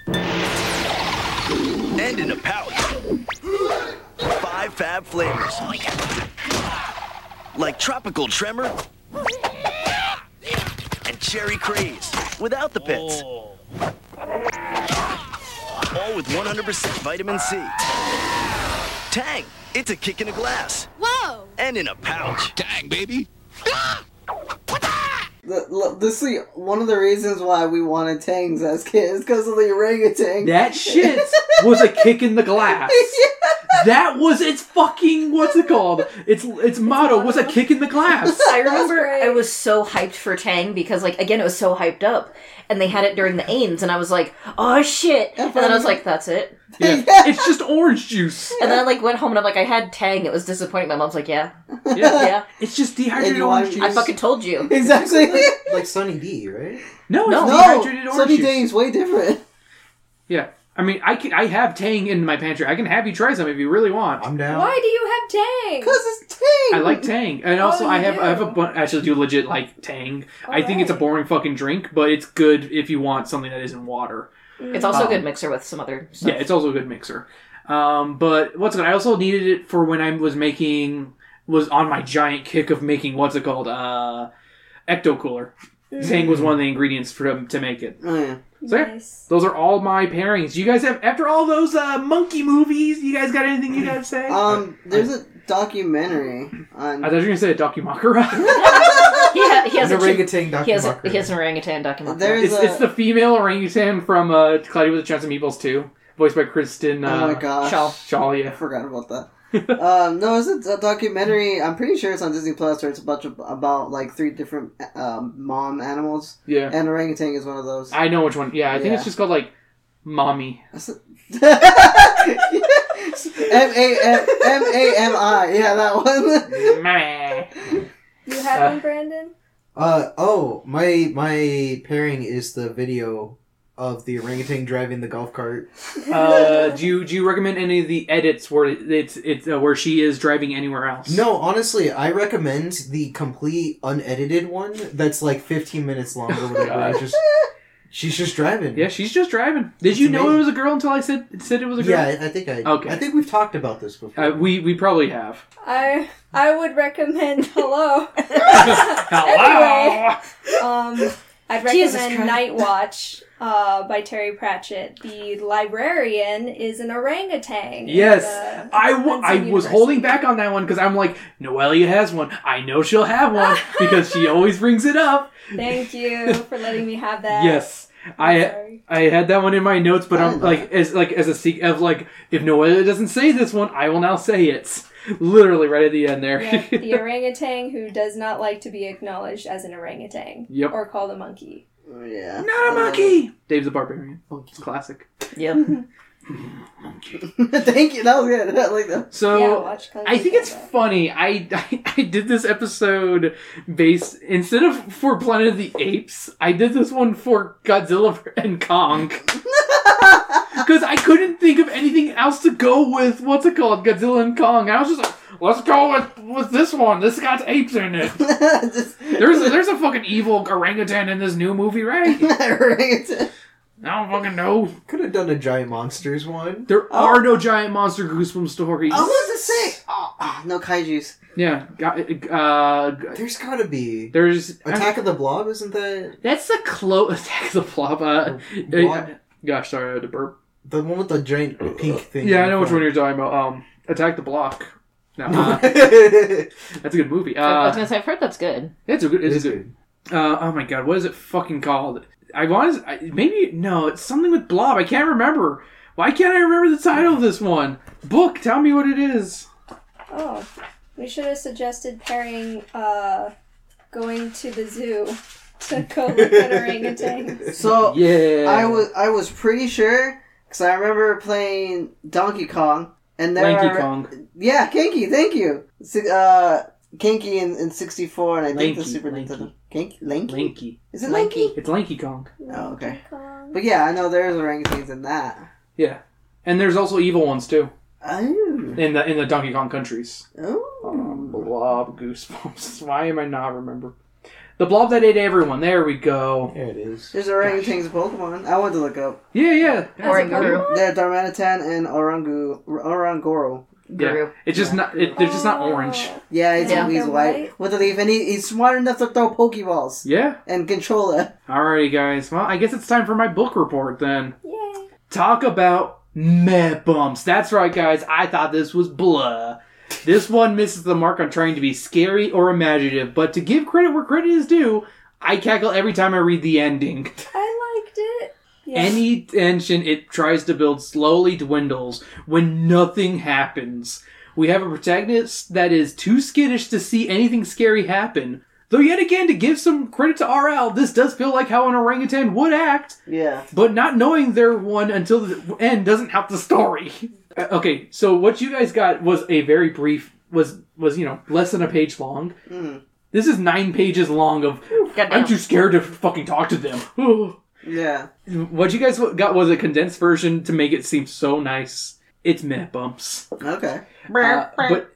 And in a pouch. Five fab flavors. Like tropical tremor and cherry craze without the pits. All with one hundred percent vitamin C. Tang, it's a kick in a glass. Whoa! And in a pouch. Dang, baby. the, look, this is one of the reasons why we wanted Tangs as kids, because of the orangutan. That shit was a kick in the glass. That was its fucking, what's it called? Its its motto was a kick in the glass. I remember great. I was so hyped for Tang because, like, again, it was so hyped up. And they had it during the Ains, and I was like, oh shit. And then I was like, that's it. Yeah. It's just orange juice. And then I, like, went home and I'm like, I had Tang. It was disappointing. My mom's like, yeah. Yeah. Yeah. It's just And dehydrated you orange want- juice. I fucking told you. Exactly. Like Sunny D, right? No, it's No. dehydrated No, orange Sunny juice. Day's way different. Yeah. I mean, I can, I have Tang in my pantry. I can have you try some if you really want. I'm down. Why do you have Tang? Because it's Tang. I like Tang, and also Oh, I you have I have a do? bunch. Actually, do legit like Tang. I think it's a Alright. boring fucking drink, but it's good if you want something that isn't water. It's also Um, a good mixer with some other stuff. Yeah, it's also a good mixer. Um, but what's it called? I also needed it for when I was making was on my giant kick of making what's it called? Uh, Ecto Cooler. Tang was one of the ingredients for them to make it. Oh, yeah. So yeah, Nice. those are all my pairings. You guys have after all those uh, monkey movies. You guys got anything you guys say? Um, there's a documentary on. I thought you were gonna say a documakara. he, ha- he has An a chim- orangutan he has a, documentary. he has an orangutan documentary. There's It's, a- it's the female orangutan from uh, Cloudy with a Chance of Meatballs two, voiced by Kristen uh, Oh my gosh. Shaw. Shaw. I Yeah. forgot about that. um, no, it's a, a documentary. I'm pretty sure it's on Disney Plus, where it's a bunch of about like three different um, mom animals, Yeah. and orangutan is one of those. I know which one. Yeah, I think Yeah. it's just called like Mommy. That's it. M A M M A M I. Yeah, that one. Meh. You have Uh, one, Brandon? Uh oh, my my pairing is the video of the orangutan driving the golf cart. uh, do you do you recommend any of the edits where it's it's uh, where she is driving anywhere else? No, honestly, I recommend the complete unedited one that's like fifteen minutes long or whatever. God. It's just she's just driving. Yeah, she's just driving. Did It's you know amazing. it was a girl until I said said it was a girl? Yeah, I, I think I. Okay. I think we've talked about this before. Uh, we we probably have. I I would recommend Hello. Hello. Um, I'd Jesus recommend Christ. Night Watch uh, by Terry Pratchett. The librarian is an orangutan. in Yes, the I, w- I Hudson was University. holding back on that one because I'm like, Noelia has one. I know she'll have one because she always brings it up. Thank you for letting me have that. Yes, I'm I sorry. I had that one in my notes, but I I'm didn't like as like as a seek of like if Noelia doesn't say this one, I will now say it. Literally right at the end there. Yeah, the orangutan who does not like to be acknowledged as an orangutan. Yep. Or called a monkey. Oh, yeah. Not a monkey. Dave's a barbarian. It's classic. Yep. Thank you. That was good. I like that. So yeah, watch Kung I Fu think it's Panda. funny. I, I I did this episode based instead of for Planet of the Apes, I did this one for Godzilla and Kong. Because I couldn't think of anything else to go with. What's it called? Godzilla and Kong. I was just like, let's go with, with this one. This got apes in it. Just- There's a, there's a fucking evil orangutan in this new movie, right? Orangutan. I don't fucking know. Could have done a giant monsters one. There are no giant monster Goosebumps stories. I was to say, oh, oh, no kaijus. Yeah. got- Uh, There's gotta be. there's Attack of the Blob, isn't that That's the close Attack of the Blob. Uh, Blob? uh, gosh, sorry, I had to burp. the one with the giant pink thing? Yeah, I in know which one front? you're talking about. Um, Attack the Block. No, uh, that's a good movie. I was Uh, gonna say, I've heard that's good. it's a good. It's It's a good. Uh, oh my god, what is it fucking called? I want to. Maybe no, it's something with Blob. I can't remember. Why can't I remember the title of this one? Book. Tell me what it is. Oh, we should have suggested pairing, uh, going to the zoo to go look at orangutans. So Yeah, I was I was pretty sure because I remember playing Donkey Kong and there Lanky are, Kong. Yeah, Kinky. Thank you. Si- Uh, Kinky in, in sixty-four and I think Lanky, the Super Lanky. Nintendo. Kinky, Lanky. Lanky. Is it Lanky? It's Lanky Kong. Oh, okay. Kong. But yeah, I know there's orangutans in that. Yeah, and there's also evil ones too Oh. in the in the Donkey Kong countries. Oh. Um, Blob Goosebumps. Why am I not remember? The Blob that ate everyone. There we go. There it is. There's orangutans in Pokemon. I wanted to look up. Yeah, yeah. Oranguru. They're Darmanitan and Orangu Orangoro. Yeah. Guru. It's just Yeah. not. It, they're just not orange. Yeah, he's, Yeah. he's They're white. white? With a leaf, and he, he's smart enough to throw Pokeballs Yeah. and control it. Alrighty, guys. Well, I guess it's time for my book report then. Yay. Talk about meh bumps. That's right, guys. I thought this was blah. This one misses the mark on trying to be scary or imaginative, but to give credit where credit is due, I cackle every time I read the ending. I liked it. Yeah. Any tension it tries to build slowly dwindles when nothing happens. We have a protagonist that is too skittish to see anything scary happen. Though yet again, to give some credit to R L, this does feel like how an orangutan would act, Yeah. but not knowing they're one until the end doesn't help the story. Uh, okay, so what you guys got was a very brief, was, was you know, less than a page long. Mm. This is nine pages long of, Goddamn. I'm too scared to fucking talk to them. Yeah. What you guys got was a condensed version to make it seem so nice. It's meh bumps. Okay. Uh, but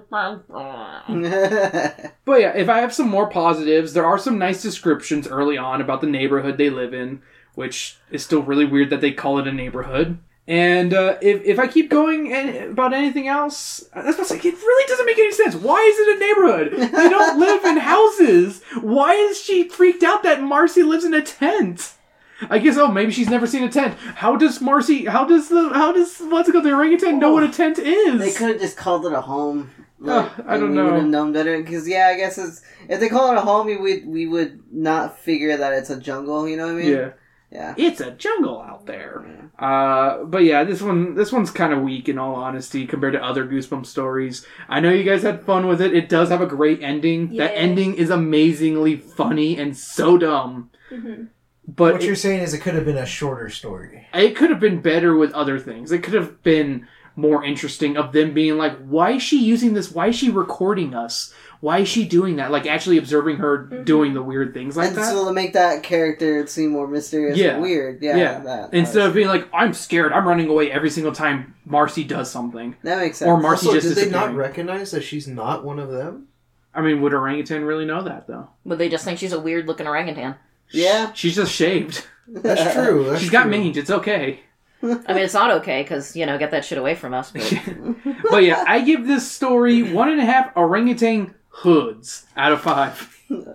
but yeah, if I have some more positives, there are some nice descriptions early on about the neighborhood they live in, which is still really weird that they call it a neighborhood. And uh, if if I keep going and, about anything else, that's what's like. It really doesn't make any sense. Why is it a neighborhood? They don't live in houses. Why is she freaked out that Marcy lives in a tent? I guess, oh, maybe she's never seen a tent. How does Marcy, how does the, how does, what's it called, the orangutan know what a tent is? They could have just called it a home. Oh, I don't we know. would have known better. Because, yeah, I guess it's... If they call it a home, we would, we would not figure that it's a jungle, you know what I mean? Yeah. Yeah. It's a jungle out there. Uh, but yeah, this one, this one's kind of weak in all honesty compared to other Goosebumps stories. I know you guys had fun with it. It does have a great ending. That Yeah. ending is amazingly funny and so dumb. Mm-hmm. But What it, you're saying is it could have been a shorter story. it could have been better with other things. It could have been more interesting of them being like, why is she using this? Why is she recording us? Why is she doing that? Like, actually observing her doing the weird things like and that. so to make that character seem more mysterious Yeah. and weird. Yeah. Yeah. That, Instead of being like, I'm scared, I'm running away every single time Marcy does something. that makes sense. Or Marcy Also, just did they not disappearing. recognize that she's not one of them? I mean, would orangutan really know that, though? Would they just think she's a weird looking orangutan? Yeah. She's just shaved. That's true. That's She's got true. mange, it's okay. I mean, it's not okay because you know, get that shit away from us. But But yeah, I give this story one and a half orangutan hoods out of five.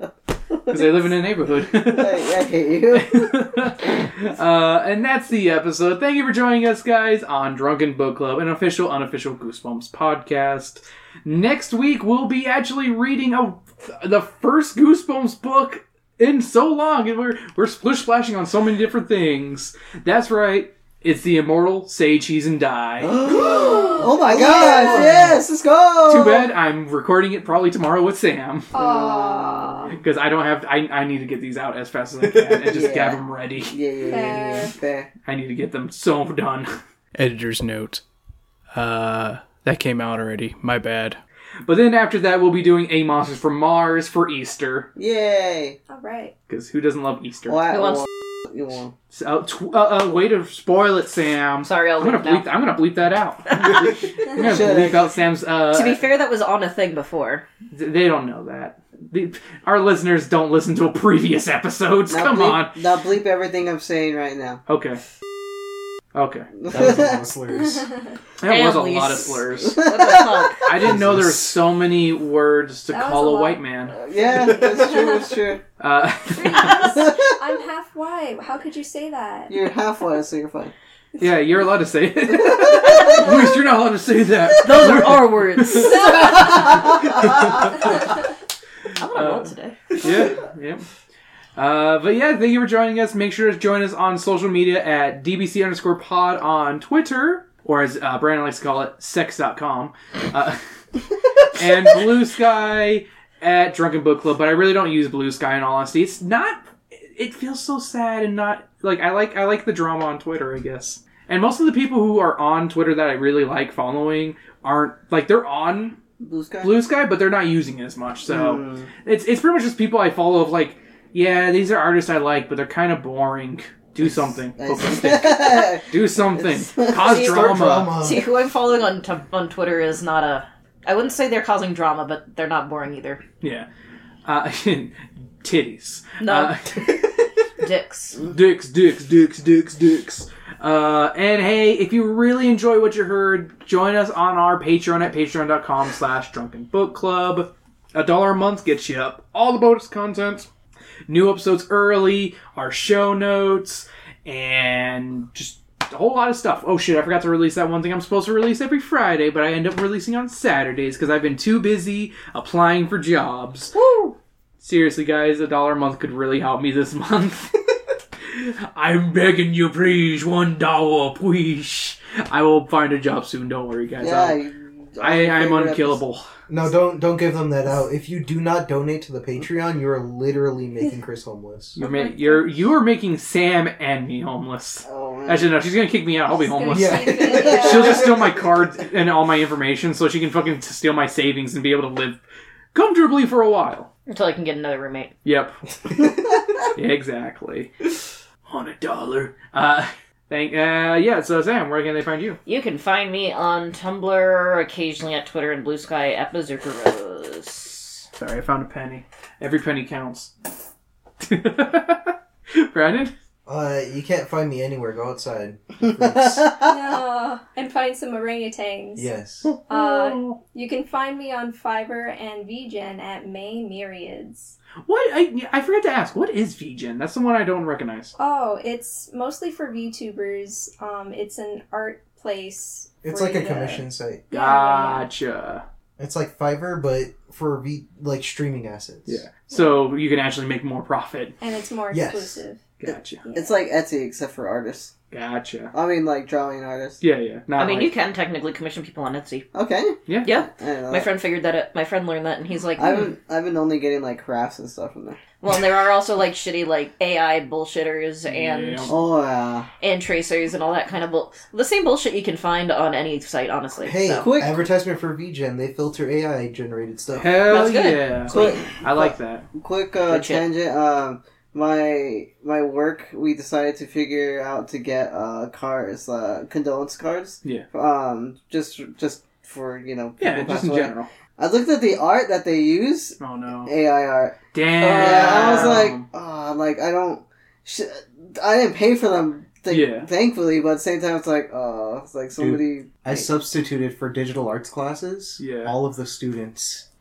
Because they live in a neighborhood. I, I hate you. uh, and that's the episode. Thank you for joining us, guys, on Drunken Book Club, an official, unofficial Goosebumps podcast. Next week, we'll be actually reading a, the first Goosebumps book in so long, and we're we're splish splashing on so many different things. That's right. It's the immortal Say Cheese and Die. Oh my gosh, yes, let's go! Too bad I'm recording it probably tomorrow with Sam. Aww. Because I don't have, I, I need to get these out as fast as I can and just Yeah. have them ready. Yeah, yeah, yeah, yeah. Fair. I need to get them so done. Editor's note. Uh, that came out already. My bad. But then after that, we'll be doing A Monsters from Mars for Easter. Yay! Alright. Because who doesn't love Easter? Well, I Who wants- won. You won. So, tw- uh, uh, way to spoil it, Sam. Sorry, I'll I'm gonna leave now. bleep. I'm gonna bleep that out. I'm gonna bleep, Shut bleep it. out Sam's. Uh, To be fair, that was on a thing before. they don't know that. The, our listeners don't listen to previous episodes. Now Come bleep, on. Now bleep everything I'm saying right now. Okay. Okay. That was a lot of slurs. That was a Families. lot of slurs. What the fuck? I didn't know there were so many words to That was call a a lot. white man. Yeah, that's true, that's true. Uh, I'm half white. How could you say that? You're half white, so you're fine. yeah, you're allowed to say it. Luis, you're not allowed to say that. Those are our words. I'm on a roll Uh, today. Yeah, yeah. Uh, but yeah, thank you for joining us. Make sure to join us on social media at D B C underscore pod on Twitter, or as uh, Brandon likes to call it, sex dot com. Uh, and Blue Sky at Drunken Book Club, but I really don't use Blue Sky in all honesty. It's not, it feels so sad and not, like, I like I like the drama on Twitter, I guess. And most of the people who are on Twitter that I really like following aren't, like, they're on Blue Sky? Blue Sky, but they're not using it as much, so Mm. it's it's pretty much just people I follow of like, yeah, these are artists I like, but they're kind of boring. Do something. Nice. Do something. Cause See, drama. drama. See, who I'm following on t- on Twitter is not a... I wouldn't say they're causing drama, but they're not boring either. Yeah. Uh, titties. No. Uh, Dicks. dicks, dicks, dicks, dicks, dicks. Uh, and hey, if you really enjoy what you heard, join us on our Patreon at patreon.com slash drunken book club. A dollar a month gets you up all the bonus content, new episodes early, our show notes, and just a whole lot of stuff. Oh shit, I forgot to release that one thing I'm supposed to release every Friday, but I end up releasing on Saturdays because I've been too busy applying for jobs. Woo! Seriously, guys, a dollar a month could really help me this month. I'm begging you, please, one dollar, please. I will find a job soon. Don't worry, guys. Yeah, I'll- you- I, I'm favorite unkillable. No, don't don't give them that out. If you do not donate to the Patreon, you are literally making Chris homeless. You're, ma- you're you are making Sam and me homeless. Oh, man. Actually, no, she's gonna kick me out. I'll be homeless. Yeah. She'll just steal my cards and all my information, so she can fucking steal my savings and be able to live comfortably for a while. Until I can get another roommate. Yep. Exactly. On a dollar. Uh, thank. Uh, yeah. So Sam, where can they find you? You can find me on Tumblr, occasionally at Twitter and Blue Sky at Berserkeros. Sorry, I found a penny. Every penny counts. Brandon? Uh, you can't find me anywhere. Go outside. No. And find some orangutans. Yes. Uh, you can find me on Fiverr and V Gen at May Myriads. What? I, I forgot to ask. What is V Gen? That's the one I don't recognize. Oh, it's mostly for VTubers. Um, it's an art place. It's for like you a to- commission site. Yeah, yeah, yeah. Gotcha. It's like Fiverr, but for v- like streaming assets. Yeah. So you can actually make more profit. And it's more Yes. exclusive. Gotcha. It's like Etsy, except for artists. Gotcha. I mean, like drawing artists. Yeah, yeah. Not I mean, like, you can technically commission people on Etsy. Okay. Yeah. Yeah. I don't know. My friend figured that out. My friend learned that, and he's like, I've hmm. been, I've been only getting like crafts and stuff from there. Well, and there are also like shitty like A I bullshitters and Yeah. Oh yeah. and tracers and all that kind of bull. The same bullshit you can find on any site, honestly. Hey, so. quick- advertisement for V Gen. They filter A I generated stuff. Hell That's good. yeah. Quick, I like that. quick uh, Good shit. tangent. Um, my my work, we decided to figure out to get uh cards, uh condolence cards. Yeah. Um, just just for you know. Yeah, people just pass in away. general. I looked at the art that they use. Oh no. A I art. Damn. Yeah, I was like, oh, like I don't, sh- I didn't pay for them. Th- Yeah. Thankfully, but at the same time, it's like, oh, it's like somebody. I substituted for digital arts classes. Yeah. All of the students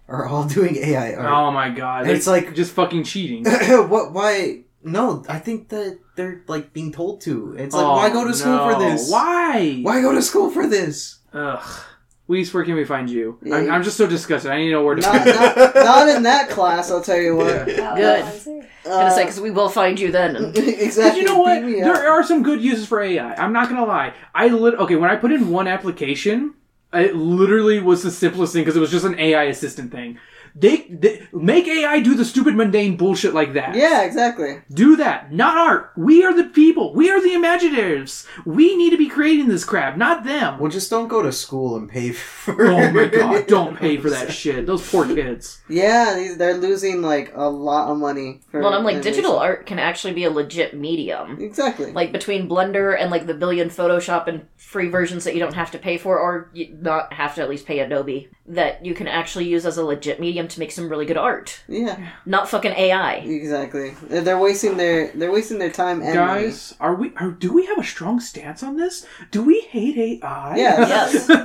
are all doing A I art. Oh my god. And it's like- just fucking cheating. what? Why? No, I think that they're like being told to. It's like, Oh, why go to school no. for this? Why? Why go to school for this? Ugh. Weiss, where can we find you? Yeah, I'm, you- I'm just so disgusted. I need to know where to Not, find not, not in that class, I'll tell you what. Yeah. Valid Good. answer. I'm gonna Uh, say, because we will find you then. exactly. But you know what? Beat me up. There are some good uses for A I. I'm not gonna lie. I lit- okay when I put in one application, it literally was the simplest thing because it was just an A I assistant thing. They, they make A I do the stupid mundane bullshit like that. Yeah, exactly. Do that, not art. We are the people. We are the imaginators. We need to be creating this crap, not them. Well, just don't go to school and pay for. Oh my god! Don't pay for that shit. Those poor kids. Yeah, these, they're losing like a lot of money. For Well, I'm like, animation. digital art can actually be a legit medium. Exactly. Like, between Blender and, like, the billion Photoshop and free versions that you don't have to pay for, or you not have to at least pay Adobe, that you can actually use as a legit medium to make some really good art. Yeah, Not fucking A I. exactly. They're wasting their they're wasting their time and Guys, are we? Are, do we have a strong stance on this? Do we hate A I? Yes. Yes.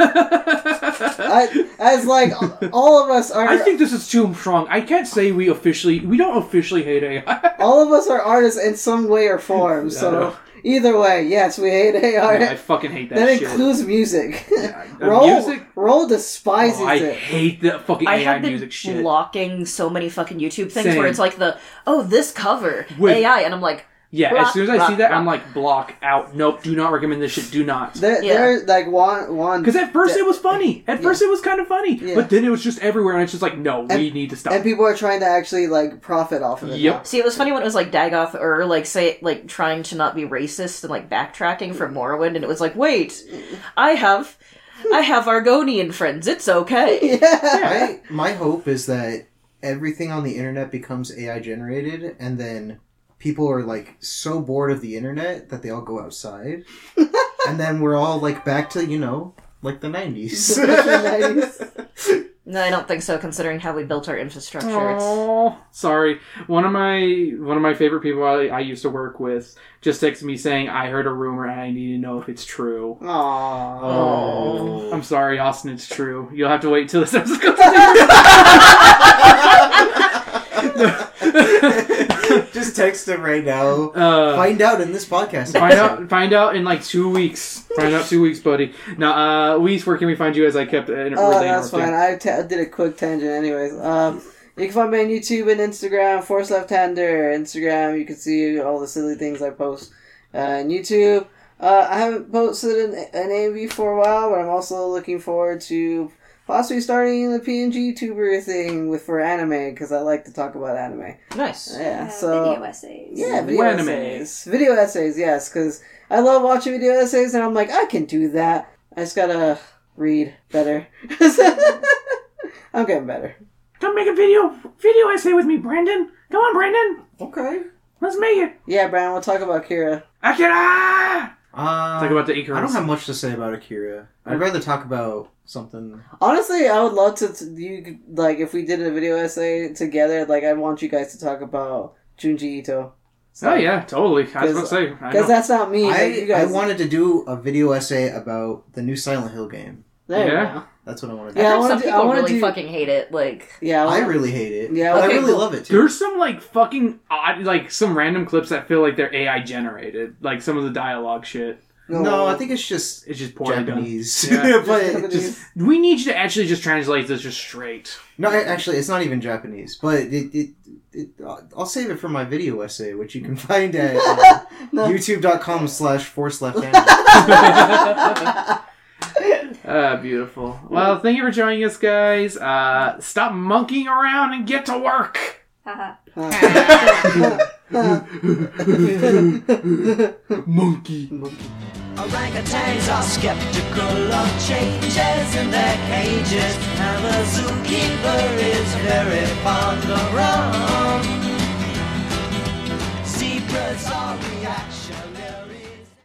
money. I, as like all of us are. I think this is too strong. I can't say we officially. We don't officially hate A I. all of us are artists in some way or form. So either way, yes, we hate A I. Yeah, I fucking hate that, that shit. includes music. Yeah, uh, Roll, music? Roll despises Oh, I it. hate the fucking I A I have been music shit. blocking so many fucking YouTube things Same. where it's like the, oh, this cover, With- A I, and I'm like, Yeah, Block, as soon as I block, see that, I'm block. like, block out. Nope, do not recommend this shit. Do not. They're, Yeah. they're like one one. Because at first it was funny. At first it was kind of funny. Yeah. But then it was just everywhere, and it's just like, no, we And- need to stop. and people are trying to actually like profit off of it. Yep. now. see, it was funny when it was like Dagoth or like say like trying to not be racist and like backtracking from Morrowind, and it was like, wait, I have, I have Argonian friends. It's okay. Yeah. I, my hope is that everything on the internet becomes A I generated, and then people are like so bored of the internet that they all go outside, and then we're all like back to, you know, like the nineties. No, I don't think so, considering how we built our infrastructure. It's- Oh, sorry. One of my one of my favorite people I, I used to work with just texted me saying, I heard a rumor and I need to know if it's true. Aww. Oh. I'm sorry, Austin, it's true. You'll have to wait till this episode comes Just text him right now. uh, Find out in this podcast. Find out, find out in like two weeks. Find out two weeks, buddy. Now, uh, Weiss, where can we find you? As I kept uh, Oh, really that's interrupting. fine. I, t- I did a quick tangent, anyways. Um, you can find me on YouTube and Instagram, Force Left Hander. Instagram, you can see all the silly things I post. Uh, and YouTube, uh, I haven't posted an, an A M V for a while, but I'm also looking forward to possibly starting the P N G tuber thing with for anime because I like to talk about anime. Nice. Yeah, Yeah, so video essays. yeah, video Wanime. essays, video essays, yes, because I love watching video essays, and I'm like, I can do that. I just gotta read better. I'm getting better. Come make a video video essay with me, Brandon. Come on, Brandon. Okay. Let's make it. Yeah, Brian, we'll talk about Kira. Akira! Uh, Talk about the Icarus. I don't have much to say about Akira. I'd rather talk about something. Honestly, I would love to, to you could- like if we did a video essay together. Like, I want you guys to talk about Junji Ito. Oh, yeah, totally. I was about to say. I Because know. that's not me. but I, you guys, I wanted to do a video essay about the new Silent Hill game. There Yeah. you go. That's what I want to do. Yeah, I I wanna some do- I people wanna really do- fucking hate it. Like, Yeah, I, I wanna- really hate it. Yeah, but I okay, really cool. love it too. There's some, like, fucking odd, like, some random clips that feel like they're A I generated. Like, some of the dialogue shit. No, I think it's just It's just poorly Japanese. Yeah. but Japanese. just done. We need you to actually just translate this just straight. no, I- actually, it's not even Japanese. But it, it, it, I'll save it for my video essay, which you can find at uh, No. youtube.com slash force left hand. Uh, beautiful. Well, thank you for joining us, guys. Uh, stop monkeying around and get to work. Haha. Monkey. Orangutans are skeptical of changes in their cages, and the zookeeper is very fond of rum. Zebras are reactionary.